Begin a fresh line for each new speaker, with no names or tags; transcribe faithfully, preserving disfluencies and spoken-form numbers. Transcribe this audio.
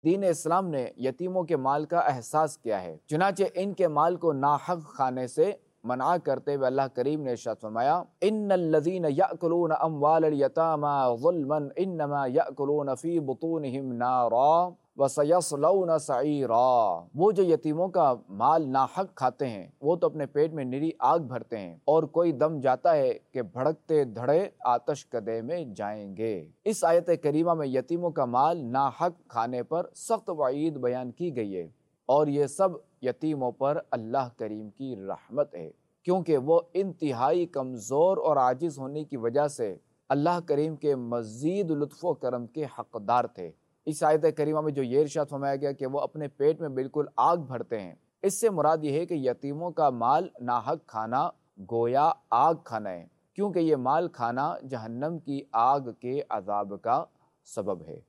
दीन इस्लाम ने यतीमों के माल का एहसास किया है। चुनाचे इनके माल को नाहक खाने से मना करते हुए अल्लाह करीम ने इरशाद फरमाया, इन्नल्लज़ीना यअकुलूना अम्वालल यतामा ज़ुल्मन इन्नमा यअकुलूना फ़ी बुतूनिहिम नारा व सयस्लौना सईरा। वो जो यतीमों का माल नाहक खाते हैं वो तो अपने पेट में निरी आग भरते हैं और कोई दम जाता है कि भड़कते धड़े आतश कदे में जाएंगे। इस आयत करीमा में यतीमों का माल नाहक खाने पर सख्त वईद बयान की गई है और ये सब यतीमों पर अल्लाह करीम की रहमत है, क्योंकि वो इंतहाई कमज़ोर और आजिज़ होने की वजह से अल्लाह करीम के मज़ीद लुत्फ़ो करम के हक़दार थे। इस आयत करीमा में जो ये इरशाद फरमाया गया कि वो अपने पेट में बिल्कुल आग भरते हैं, इससे मुराद ये है कि यतीमों का माल नाहक खाना गोया आग खाना है, क्योंकि ये माल खाना जहन्नम की आग के अज़ाब का सबब है।